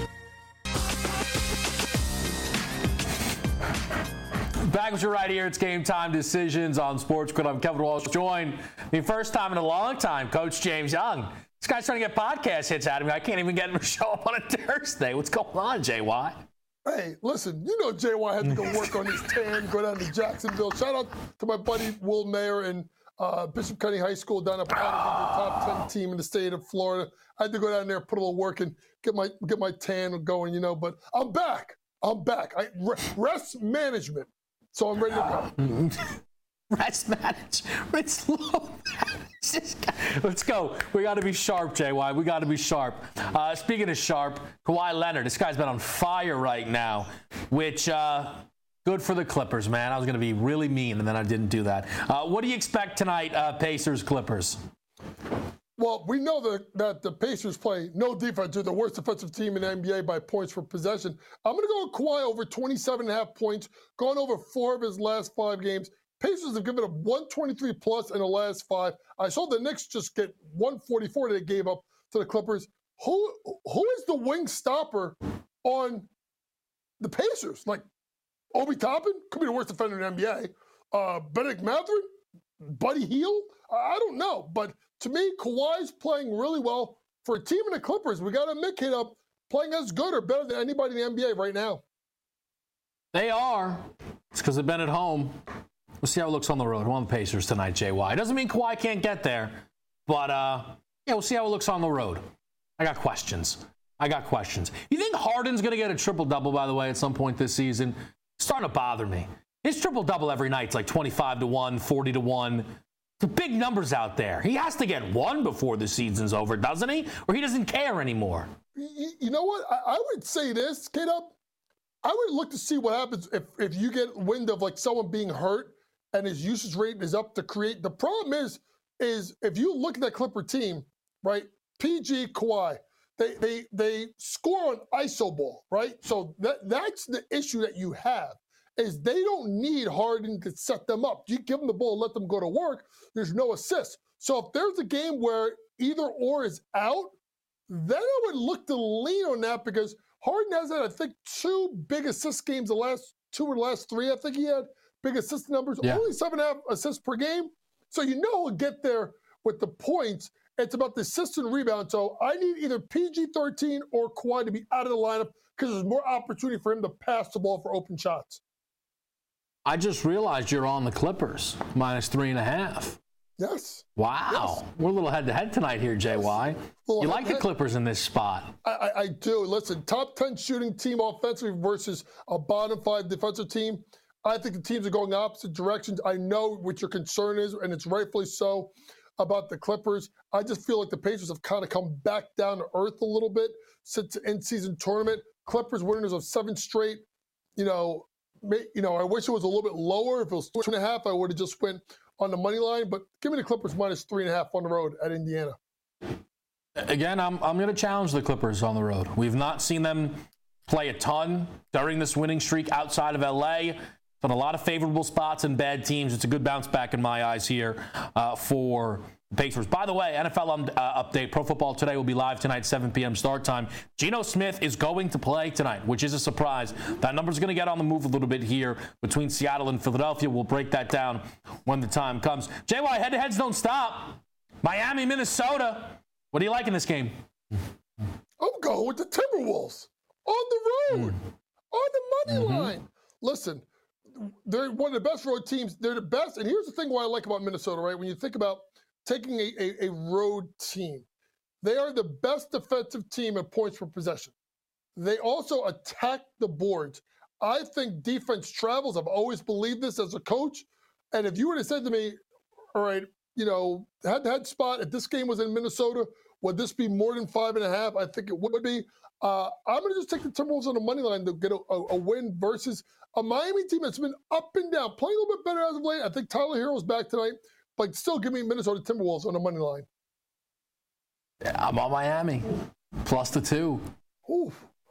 Back with you right here. It's Game Time Decisions on Sports Grid. I'm Kevin Walsh. Joined the first time in a long time, Coach James Young. This guy's trying to get podcast hits out of me. I can't even get him to show up on a Thursday. What's going on, J Y? Hey, listen, you know J Y had to go work on his tan, go down to Jacksonville. Shout out to my buddy Will Mayer and uh, Bishop Kenny High School down at Powder River, top ten team in the state of Florida. I had to go down there, put a little work in, get my get my tan going, you know. But I'm back. I'm back. I, rest management. So I'm ready to go. Rest management. Let's go. We got to be sharp, J Y. We got to be sharp. Uh, speaking of sharp, Kawhi Leonard. This guy's been on fire right now, which uh, good for the Clippers, man. I was going to be really mean, and then I didn't do that. Uh, what do you expect tonight, uh, Pacers, Clippers? Well, we know that, that the Pacers play no defense. They're the worst defensive team in the N B A by points per possession. I'm going to go with Kawhi over twenty-seven and a half points, going over four of his last five games. Pacers have given up one twenty-three plus in the last five. I saw the Knicks just get one forty-four that they gave up to the Clippers. Who Who is the wing stopper on the Pacers? Like, Obi Toppin? Could be the worst defender in the N B A. Uh, Benedict Mathurin? Buddy Hield? I don't know. But to me, Kawhi's playing really well. For a team in the Clippers, we got to admit, kid up, playing as good or better than anybody in the N B A right now. They are. It's because they've been at home. We'll see how it looks on the road. We're on the Pacers tonight, J Y. Doesn't mean Kawhi can't get there, but uh, yeah, we'll see how it looks on the road. I got questions. I got questions. You think Harden's going to get a triple-double, by the way, at some point this season? It's starting to bother me. His triple-double every night's like twenty-five to one, forty to one. The big numbers out there. He has to get one before the season's over, doesn't he? Or he doesn't care anymore. You, you know what? I, I would say this, K-Dub. I would look to see what happens if, if you get wind of like someone being hurt and his usage rate is up to create. The problem is, is if you look at that Clipper team, right? P G, Kawhi, they they they score on iso ball, right? So that that's the issue that you have, is they don't need Harden to set them up. You give them the ball, let them go to work. There's no assist. So if there's a game where either or is out, then I would look to lean on that, because Harden has had, I think, two big assist games the last two or the last three. I think he had big assist numbers, yeah. Only seven and a half assists per game. So you know he'll get there with the points. It's about the assist and rebound. So I need either P G thirteen or Kawhi to be out of the lineup, because there's more opportunity for him to pass the ball for open shots. I just realized you're on the Clippers, minus three and a half. Yes. Wow. Yes. We're a little head-to-head tonight here, J Y. You like the head. Clippers in this spot. I, I, I do. Listen, top ten shooting team offensively versus a bottom five defensive team. I think the teams are going opposite directions. I know what your concern is, and it's rightfully so, about the Clippers. I just feel like the Pacers have kind of come back down to earth a little bit since the in-season tournament. Clippers winners of seven straight. You know, may, you know, I wish it was a little bit lower. If it was two and a half, I would have just went on the money line. But give me the Clippers minus three and a half on the road at Indiana. Again, I'm I'm going to challenge the Clippers on the road. We've not seen them play a ton during this winning streak outside of L A. On a lot of favorable spots and bad teams. It's a good bounce back in my eyes here uh, for the Pacers. By the way, N F L um, uh, update. Pro Football Today will be live tonight, seven p.m. start time. Geno Smith is going to play tonight, which is a surprise. That number's going to get on the move a little bit here between Seattle and Philadelphia. We'll break that down when the time comes. J Y, head-to-heads don't stop. Miami, Minnesota. What do you like in this game? I'm going with the Timberwolves on the road, mm. on the money mm-hmm. line. Listen, they're one of the best road teams. They're the best. And here's the thing why I like about Minnesota, right? When you think about taking a, a, a road team, they are the best defensive team in points per possession. They also attack the boards. I think defense travels. I've always believed this as a coach. And if you would have said to me, all right, you know, head-to-head spot, if this game was in Minnesota, would this be more than five and a half? I think it would be. Uh, I'm going to just take the Timberwolves on the money line to get a, a, a win versus a Miami team that's been up and down, playing a little bit better as of late. I think Tyler Herro's back tonight, but still give me Minnesota Timberwolves on the money line. Yeah, I'm on Miami, plus the two. Ooh,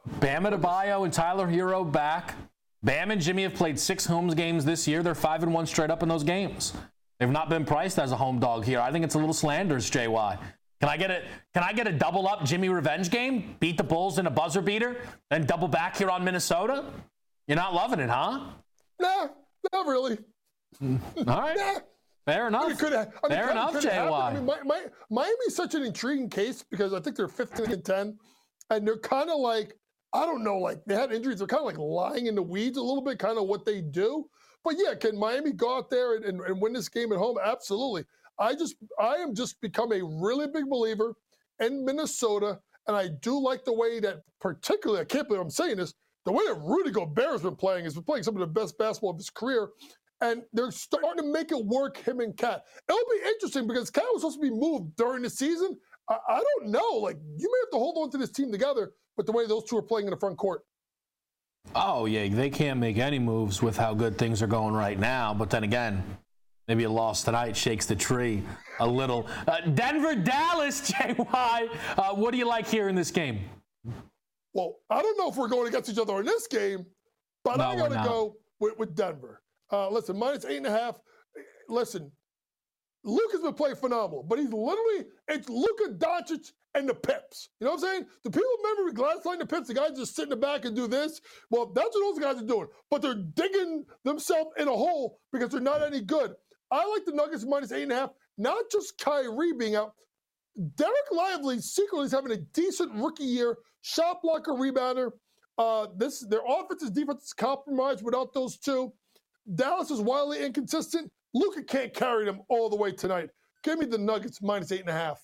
Bam Adebayo and Tyler Hero back. Bam and Jimmy have played six home games this year. They're five and one straight up in those games. They've not been priced as a home dog here. I think it's a little slanderous, J Y. Can I get a Can I get a double up Jimmy revenge game? Beat the Bulls in a buzzer beater, then double back here on Minnesota? You're not loving it, huh? Nah, not really. All right. Nah. Fair enough. I mean, could have, I mean, Fair enough, J Y. I mean, my, my, Miami's such an intriguing case because I think they're fifteen and ten, and they're kind of like, I don't know, like they had injuries. They're kind of like lying in the weeds a little bit, kind of what they do. But yeah, can Miami go out there and, and, and win this game at home? Absolutely. I just, I am just become a really big believer in Minnesota, and I do like the way that, particularly, I can't believe I'm saying this, the way that Rudy Gobert has been playing, has been playing some of the best basketball of his career, and they're starting to make it work, him and Cat. It'll be interesting because Cat was supposed to be moved during the season. I, I don't know. Like, you may have to hold on to this team together, but the way those two are playing in the front court. Oh, yeah, they can't make any moves with how good things are going right now. But then again, maybe a loss tonight shakes the tree a little. Uh, Denver, Dallas, J Y. Uh, what do you like here in this game? Well, I don't know if we're going against each other in this game, but no, I got to go with, with Denver. Uh, listen, minus eight and a half. Listen, Luke has been playing phenomenal, but he's literally, it's Luka Doncic and the Pips. You know what I'm saying? Do people remember Gladys and the Pips? The guys just sit in the back and do this? Well, that's what those guys are doing. But they're digging themselves in a hole because they're not any good. I like the Nuggets minus eight and a half. Not just Kyrie being out. Derek Lively secretly is having a decent rookie year. Shot blocker, rebounder. Uh, this their offense and defense is compromised without those two. Dallas is wildly inconsistent. Luka can't carry them all the way tonight. Give me the Nuggets minus eight and a half.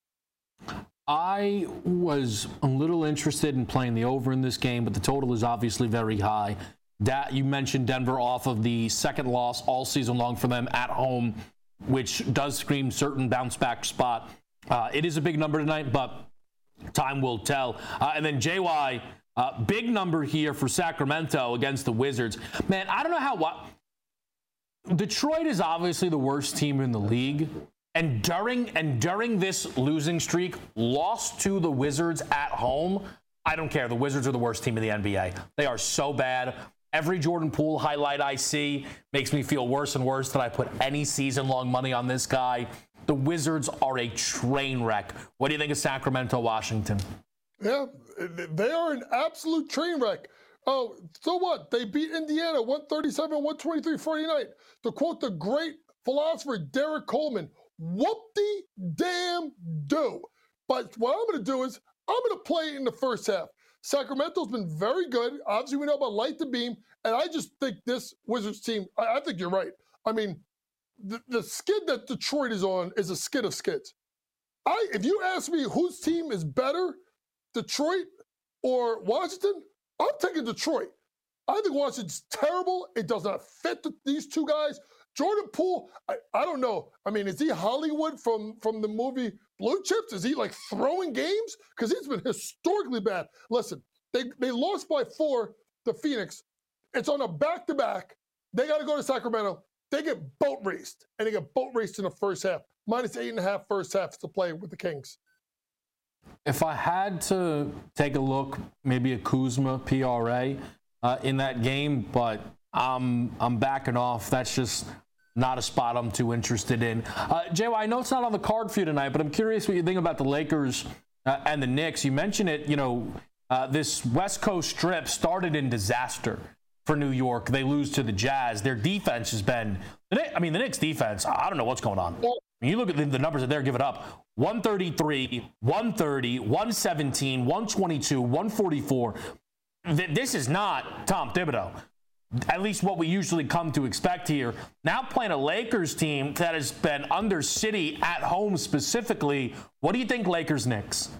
I was a little interested in playing the over in this game, but the total is obviously very high. That you mentioned Denver off of the second loss all season long for them at home, which does scream certain bounce back spot. Uh, it is a big number tonight, but time will tell. Uh, and then J Y, uh, big number here for Sacramento against the Wizards. Man, I don't know how what. Detroit is obviously the worst team in the league. And during and during this losing streak, lost to the Wizards at home. I don't care. The Wizards are the worst team in the N B A. They are so bad. Every Jordan Poole highlight I see makes me feel worse and worse that I put any season-long money on this guy. The Wizards are a train wreck. What do you think of Sacramento, Washington? Yeah, they are an absolute train wreck. Oh, so what? They beat Indiana one thirty-seven one twenty-three Friday night. To quote the great philosopher Derek Coleman, whoop-de-damn-do. But what I'm going to do is I'm going to play in the first half. Sacramento's been very good. Obviously, we know about Light the Beam, and I just think this Wizards team, I, I think you're right. I mean, the, the skid that Detroit is on is a skid of skids. I, if you ask me whose team is better, Detroit or Washington, I'm taking Detroit. I think Washington's terrible. It does not fit the, these two guys. Jordan Poole, I, I don't know. I mean, is he Hollywood from, from the movie Blue Chips? Is he like throwing games? Because he's been historically bad. Listen, they, they lost by four to Phoenix. It's on a back-to-back. They got to go to Sacramento. They get boat raced, and they get boat raced in the first half. Minus eight and a half first half to play with the Kings. If I had to take a look, maybe a Kuzma P R A uh, in that game, but I'm I'm backing off. That's just not a spot I'm too interested in. Uh, J Y, I know it's not on the card for you tonight, but I'm curious what you think about the Lakers uh, and the Knicks. You mentioned it, you know, uh, this West Coast trip started in disaster for New York. They lose to the Jazz. Their defense has been, I mean, the Knicks defense, I don't know what's going on. When you look at the, the numbers that they're giving up, one thirty-three, one thirty, one seventeen, one twenty-two, one forty-four. This is not Tom Thibodeau. At least what we usually come to expect here. Now playing a Lakers team that has been under City at home specifically. What do you think, Lakers-Knicks?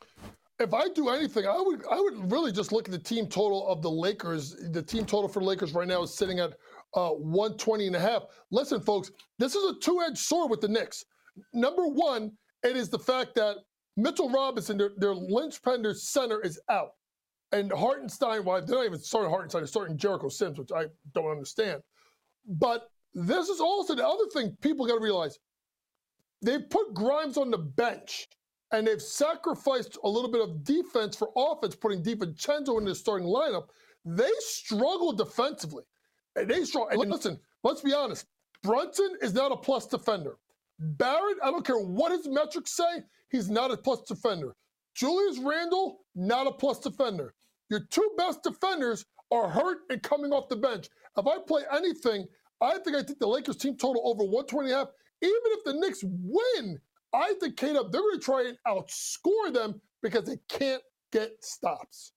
If I do anything, I would I would really just look at the team total of the Lakers. The team total for the Lakers right now is sitting at uh, one twenty and a half. Listen, folks, this is a two-edged sword with the Knicks. Number one, it is the fact that Mitchell Robinson, their, their linchpin, their center, is out. And Hartenstein, well, they're not even starting Hartenstein, they're starting Jericho Sims, which I don't understand. But this is also the other thing people got to realize. They put Grimes on the bench. and they've sacrificed a little bit of defense for offense, putting DiVincenzo in the starting lineup. They struggle defensively. And they struggle. And listen, let's be honest. Brunson is not a plus defender. Barrett, I don't care what his metrics say, he's not a plus defender. Julius Randle, not a plus defender. Your two best defenders are hurt and coming off the bench. If I play anything, I think I think the Lakers team total over one twenty and a half. Even if the Knicks win, I think K-Dub, they're going to try and outscore them because they can't get stops.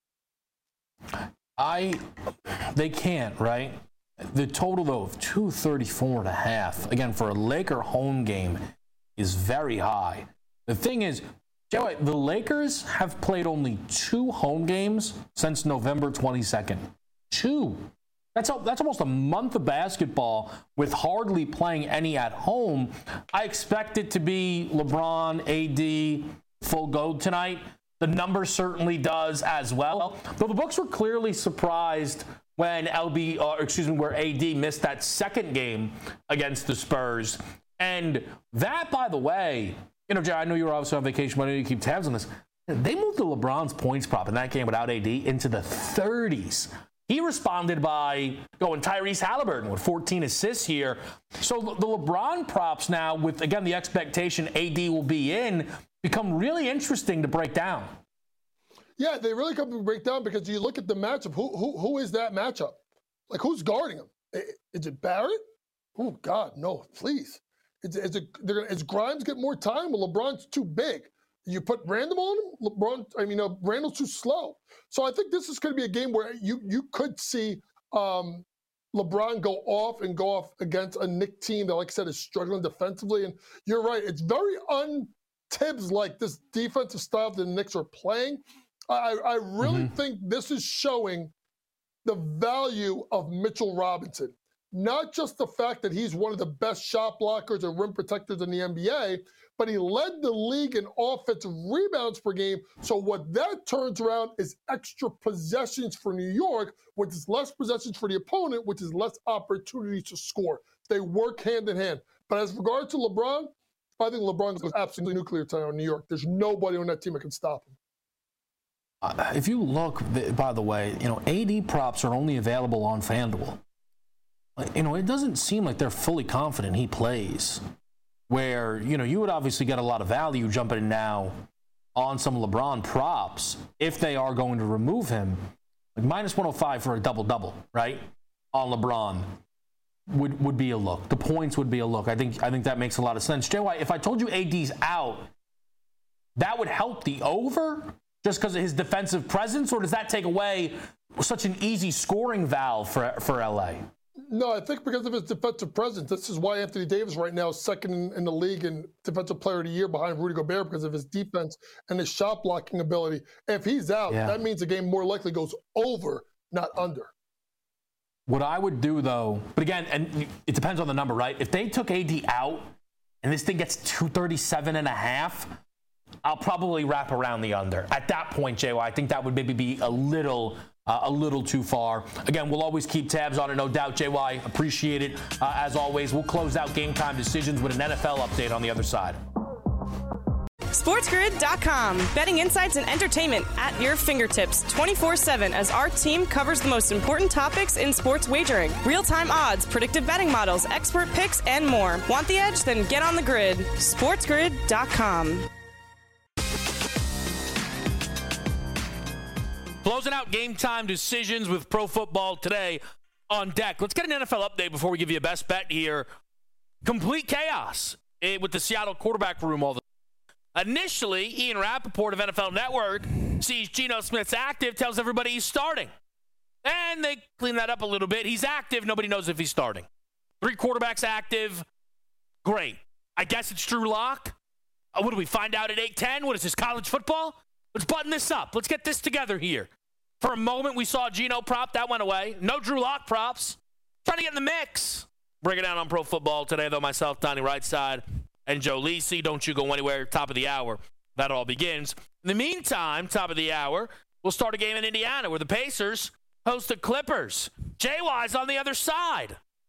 I, they can't, right? The total, though, of two thirty-four and a half, again, for a Laker home game, is very high. The thing is, Joey, the Lakers have played only two home games since November twenty-second. Two. That's a, that's almost a month of basketball with hardly playing any at home. I expect it to be LeBron, A D, full go tonight. The number certainly does as well. Though the books were clearly surprised when L B, uh, excuse me, where A D missed that second game against the Spurs. And that, by the way, you know, Jay, I know you were obviously on vacation, but I know you keep tabs on this. They moved the LeBron's points prop in that game without A D into the thirties. He responded by going Tyrese Halliburton with fourteen assists here. So the LeBron props now, with, again, the expectation A D will be in, become really interesting to break down. Yeah, they really come to break down because you look at the matchup. Who who who is that matchup? Like, who's guarding him? Is it Barrett? Oh, God, no, please. Is, is, it, they're gonna, is Grimes get more time? Well, LeBron's too big. You put Randall on him? LeBron, I mean, uh, Randall's too slow. So I think this is going to be a game where you you could see um, LeBron go off and go off against a Knicks team that, like I said, is struggling defensively. And you're right, it's very un-Tibbs-like, this defensive style that the Knicks are playing. I, I really mm-hmm. think this is showing the value of Mitchell Robinson. Not just the fact that he's one of the best shot blockers and rim protectors in the N B A, but he led the league in offensive rebounds per game. So what that turns around is extra possessions for New York, which is less possessions for the opponent, which is less opportunities to score. They work hand in hand. But as regards to LeBron, I think LeBron goes absolutely nuclear tonight on New York. There's nobody on that team that can stop him. Uh, if you look, by the way, you know, A D props are only available on FanDuel. You know, it doesn't seem like they're fully confident he plays. Where, you know, you would obviously get a lot of value jumping in now on some LeBron props if they are going to remove him. Like minus one oh five for a double-double, right, on LeBron would would be a look. The points would be a look. I think I think that makes a lot of sense. J Y, if I told you A D's out, that would help the over just because of his defensive presence, or does that take away such an easy scoring valve for for L A? No, I think because of his defensive presence. This is why Anthony Davis right now is second in, in the league in Defensive Player of the Year behind Rudy Gobert because of his defense and his shot blocking ability. If he's out, yeah. that means the game more likely goes over, not under. What I would do, though, but again, and it depends on the number, right? If they took A D out and this thing gets two thirty-seven and a half, I'll probably wrap around the under. At that point, J Y, I think that would maybe be a little Uh, a little too far. Again, we'll always keep tabs on it, no doubt. J Y, appreciate it. Uh, as always, we'll close out Game Time Decisions with an N F L update on the other side. SportsGrid dot com. Betting insights and entertainment at your fingertips twenty-four seven as our team covers the most important topics in sports wagering. Real-time odds, predictive betting models, expert picks, and more. Want the edge? Then get on the grid. SportsGrid dot com. Closing out Game Time Decisions with Pro Football Today on deck. Let's get an N F L update before we give you a best bet here. Complete chaos with the Seattle quarterback room all the time. Initially, Ian Rappaport of N F L Network sees Geno Smith's active, tells everybody he's starting. And they clean that up a little bit. He's active. Nobody knows if he's starting. Three quarterbacks active. Great. I guess it's Drew Lock. Uh, what do we find out at eight ten? What is this, college football? Let's button this up. Let's get this together here. For a moment, we saw Geno prop. That went away. No Drew Lock props. Trying to get in the mix. Bring it down on Pro Football Today, though. Myself, Donnie Rightside, and Joe Lisi. Don't you go anywhere. Top of the hour. That all begins. In the meantime, top of the hour, we'll start a game in Indiana where the Pacers host the Clippers. J Y's on the other side.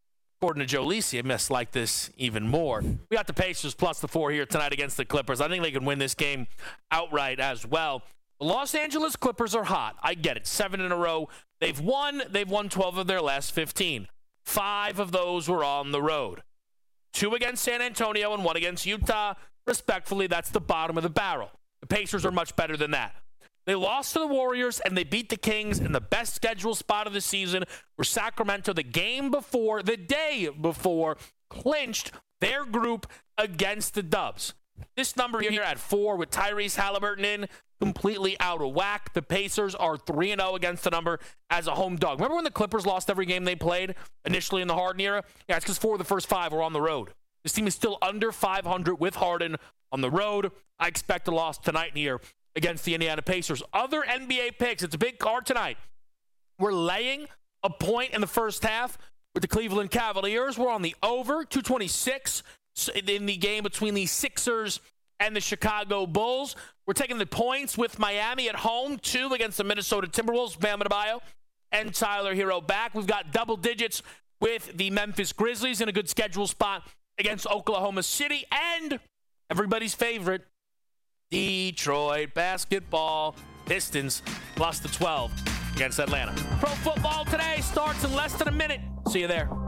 According to Joe Lisi, I must like this even more. We got the Pacers plus the four here tonight against the Clippers. I think they can win this game outright as well. The Los Angeles Clippers are hot. I get it. Seven in a row. They've won. They've won twelve of their last fifteen. Five of those were on the road. Two against San Antonio and one against Utah. Respectfully, that's the bottom of the barrel. The Pacers are much better than that. They lost to the Warriors, and they beat the Kings in the best schedule spot of the season, where Sacramento, the game before, the day before, clinched their group against the Dubs. This number here at four with Tyrese Halliburton in, completely out of whack. The Pacers are three and oh against the number as a home dog. Remember when the Clippers lost every game they played initially in the Harden era? Yeah, it's because four of the first five were on the road. This team is still under five hundred with Harden on the road. I expect a loss tonight here against the Indiana Pacers. Other N B A picks. It's a big card tonight. We're laying a point in the first half with the Cleveland Cavaliers. We're on the over, two twenty-six in the game between the Sixers and the Chicago Bulls. We're taking the points with Miami at home, two against the Minnesota Timberwolves. Bam Adebayo and Tyler Hero back. We've got double digits with the Memphis Grizzlies in a good schedule spot against Oklahoma City. And everybody's favorite, Detroit basketball Pistons plus the twelve against Atlanta. Pro football today starts in less than a minute. See you there.